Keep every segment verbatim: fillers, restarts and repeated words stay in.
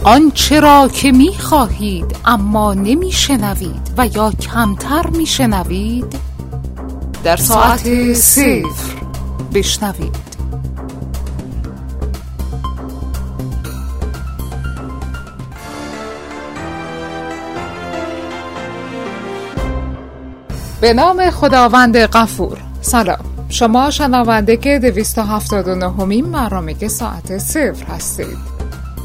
آنچه را که می خواهید اما نمی شنوید و یا کمتر می شنوید در ساعت صفر بشنوید. به نام خداوند غفور. سلام، شما شنونده که دویست و هفتاد و نهمین برنامه ساعت صفر هستید.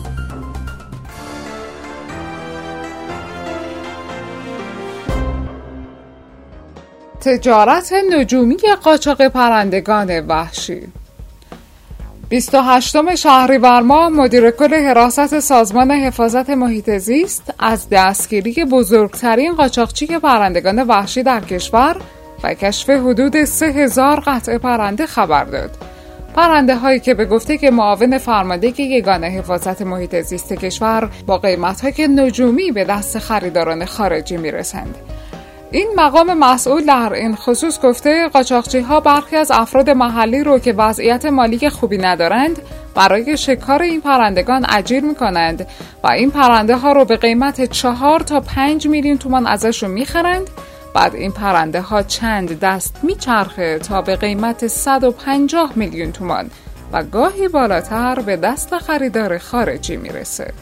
تجارت نجومی قاچاق پرندگان وحشی. بیست و هشتم شهریور ماه مدیر کل حراست سازمان حفاظت محیط زیست از دستگیری بزرگترین قاچاقچی پرندگان وحشی در کشور و کشف حدود سه هزار قطعه پرنده خبر داد. پرنده هایی که به گفته که معاون فرمانده یگان حفاظت محیط زیست کشور با قیمت‌های نجومی به دست خریداران خارجی میرسند. این مقام مسئول در این خصوص گفته قاچاقچی‌ها برخی از افراد محلی رو که وضعیت مالی خوبی ندارند برای شکار این پرندگان اجیر می‌کنند و این پرنده ها رو به قیمت چهار تا پنج میلیون تومان ازشون می‌خرند. بعد این پرنده ها چند دست میچرخه تا به قیمت صد و پنجاه میلیون تومان و گاهی بالاتر به دست خریدار خارجی میرسه.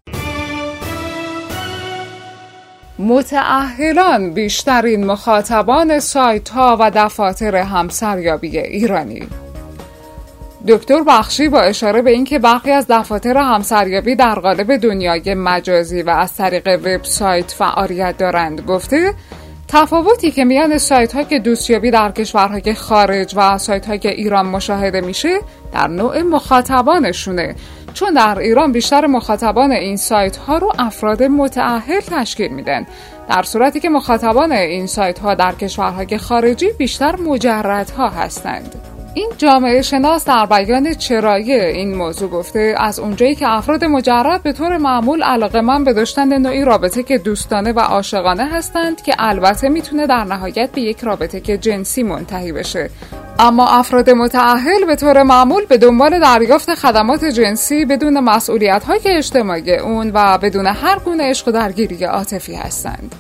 متأهلان بیشترین مخاطبان سایت ها و دفاتر همسریابی ایرانی. دکتر بخشی با اشاره به اینکه برخی از دفاتر همسریابی در قالب دنیای مجازی و از طریق وبسایت فعالیت دارند گفته تفاوتی که میان سایت ها که دوستیابی در کشورهای خارج و سایت های ایران مشاهده میشه در نوع مخاطبانشونه، چون در ایران بیشتر مخاطبان این سایت ها رو افراد متأهل تشکیل میدن، در صورتی که مخاطبان این سایت ها در کشورهای خارجی بیشتر مجردها هستند. این جامعه شناس در بیان چرایی این موضوع گفته از اونجایی که افراد مجرد به طور معمول علاقه‌مند به داشتن نوعی رابطه که دوستانه و عاشقانه هستند که البته میتونه در نهایت به یک رابطه که جنسی منتهی بشه، اما افراد متأهل به طور معمول به دنبال دریافت خدمات جنسی بدون مسئولیت‌های اجتماعی اون و بدون هر گونه عشق و درگیری عاطفی هستند.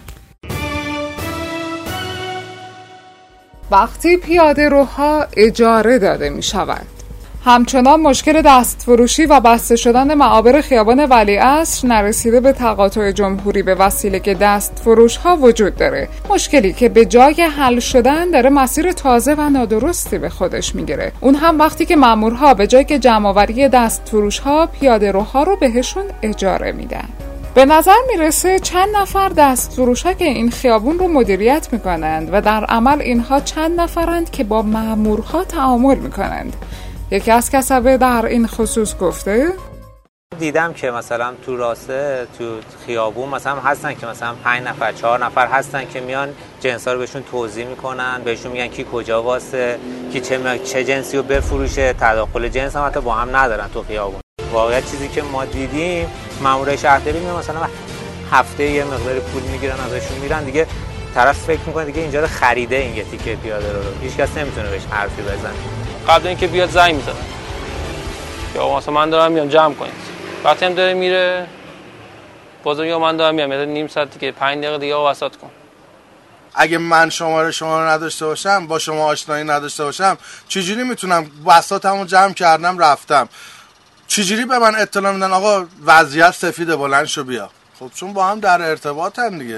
وقتی پیاده روها اجاره داده می شود. همچنان مشکل دستفروشی و بسته شدن معابر خیابان ولیعصر نرسیده به تقاطع جمهوری به وسیله که دستفروش ها وجود داره، مشکلی که به جای حل شدن داره مسیر تازه و نادرستی به خودش میگیره، اون هم وقتی که مامورها به جای که جمع‌آوری دستفروش ها پیاده روها رو بهشون اجاره میدن. به نظر میرسه چند نفر دستفروش‌ها که این خیابون رو مدیریت میکنند و در عمل اینها چند نفرند که با مامورها تعامل میکنند. یکی از کسبه در این خصوص گفته دیدم که مثلا تو راسته تو خیابون مثلا هستن که مثلا پنج نفر چهار نفر هستن که میان جنسا رو بهشون توضیح میکنن، بهشون میگن کی کجا واسه کی چه چه جنسی رو بفروشه، تداخل جنس هم حتی با هم ندارن تو خیابون. واقعا چیزی که ما دیدیم مامورای شهرداری میان مثلا هفته یه مقدار پول میگیرن ازشون میرن، دیگه طرف فکر میکنه دیگه اینجا رو خریده این یه تیکه پیاده رو، هیچ کس نمیتونه بهش حرفی بزنه. قبل اینکه بیاد زنگ میزنه یا مثلا من دارم میام جمع کنید، وقتی هم داره میره بازم یا من دارم میام یه نیم ساعت دیگه پنج دقیقه دیگه وسط کن. اگه من شماره شما رو نداشته باشم، با شما آشنایی نداشته باشم، چجوری میتونم بساطمو جمع کردم رفتم، چجوری به من اطلاع میدن آقا وضعیت سفیده بلند شو بیا؟ خب چون با هم در ارتباطن دیگه.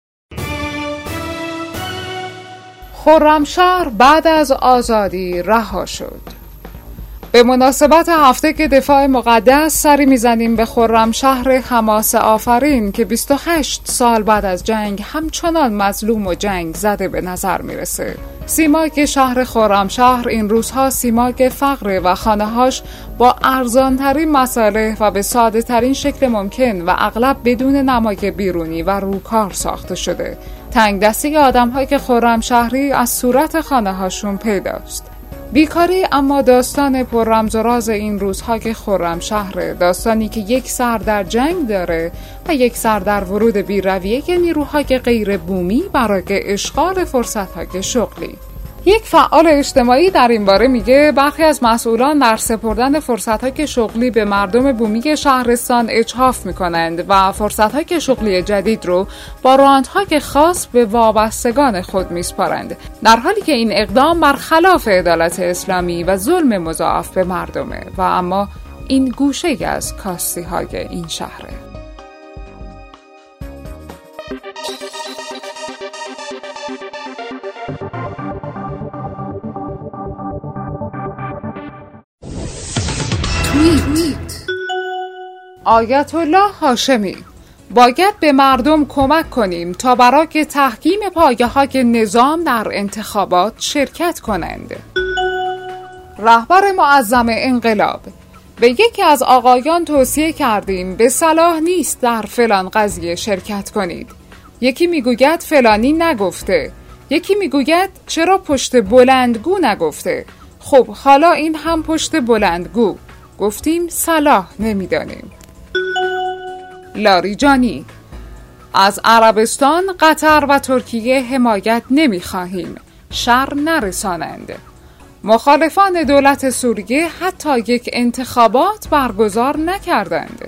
خرمشهر بعد از آزادی رها شد. به مناسبت هفته که دفاع مقدس سری میزنیم به خرمشهر حماسه آفرین که بیست و هشت سال بعد از جنگ همچنان مظلوم و جنگ زده به نظر میرسه. سیماک شهر خرمشهر این روزها سیماک فقر و خانه‌هاش با ارزانترین مصالح و به ساده ترین شکل ممکن و اغلب بدون نمای بیرونی و روکار ساخته شده. تنگ دستی آدم‌هایی که خرمشهری از صورت خانه‌هاشون پیداست. بیکاری اما داستان پر رمز و راز این روزها که خرمشهر، داستانی که یک سر در جنگ داره و یک سر در ورود بی‌رویه نیروهای غیر بومی برای اشغال فرصت‌های شغلی. یک فعال اجتماعی در این باره میگه برخی از مسئولان در سپردن فرصت‌های شغلی به مردم بومی شهرستان اجحاف میکنند و فرصت‌های شغلی جدید رو با رانت‌های خاص به وابستگان خود میسپارند، در حالی که این اقدام برخلاف عدالت اسلامی و ظلم مضاعف به مردمه و اما این گوشه از کاستی‌های این شهره. آیت الله هاشمی: باید به مردم کمک کنیم تا برای تحکیم پایه‌های نظام در انتخابات شرکت کنند. رهبر معظم انقلاب: به یکی از آقایان توصیه کردیم به صلاح نیست در فلان قضیه شرکت کنید. یکی میگوید فلانی نگفته، یکی میگوید چرا پشت بلندگو نگفته. خب حالا این هم پشت بلندگو، گفتیم صلاح نمیدانیم. لاریجانی: از عربستان، قطر و ترکیه حمایت نمیخواهیم، شر نرسانند. مخالفان دولت سوریه حتی یک انتخابات برگزار نکردند.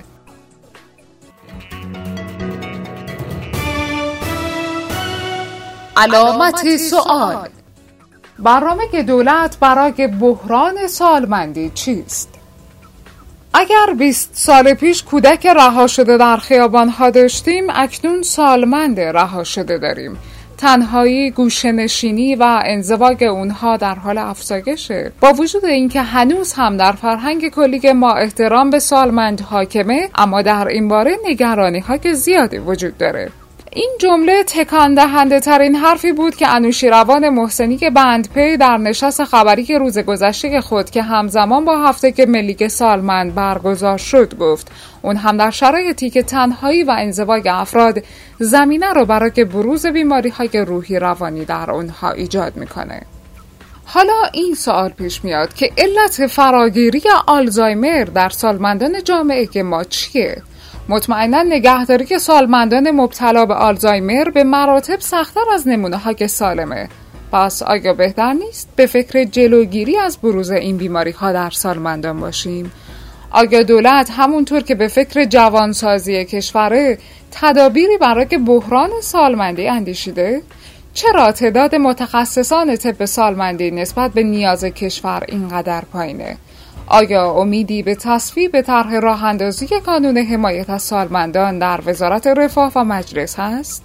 علامت سوال: برنامه دولت برای بحران سالمندی چیست؟ اگر بیست سال پیش کودک رها شده در خیابان‌ها داشتیم، اکنون سالمند رها شده داریم. تنهایی، گوشه‌نشینی و انزواج اونها در حال افزایشه. با وجود اینکه هنوز هم در فرهنگ کلی ما احترام به سالمند حاکمه، اما در این باره نگرانی‌های زیادی وجود داره. این جمله تکان دهنده ترین حرفی بود که انوشیروان محسنی بندپی در نشست خبری روز گذشته خود که همزمان با هفته ملی سالمند برگزار شد گفت. اون هم در شرایطی که تنهایی و انزواج افراد زمینه رو برای بروز بیماری‌های روحی روانی در اونها ایجاد میکنه. حالا این سوال پیش میاد که علت فراگیری آلزایمر در سالمندان جامعه ما چیه؟ مطمئنا نگهداری سالمندان مبتلا به آلزایمر به مراتب سخت‌تر از نمونه‌های سالمه. پس آیا بهتر نیست به فکر جلوگیری از بروز این بیماری‌ها در سالمندان باشیم؟ آیا دولت همونطور که به فکر جوانسازی کشوره تدابیری برای بحران سالمندی اندیشیده؟ چرا تعداد متخصصان طب سالمندی نسبت به نیاز کشور اینقدر پایینه؟ آیا امیدی به تصویب طرح راه‌اندازی کانون حمایت از سالمندان در وزارت رفاه و مجلس هست؟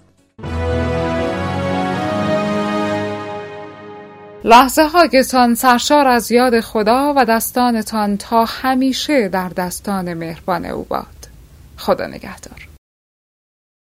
لحظه هایتان سرشار از یاد خدا و دستانتان تا همیشه در دستان مهربان او باد. خدا نگهدار.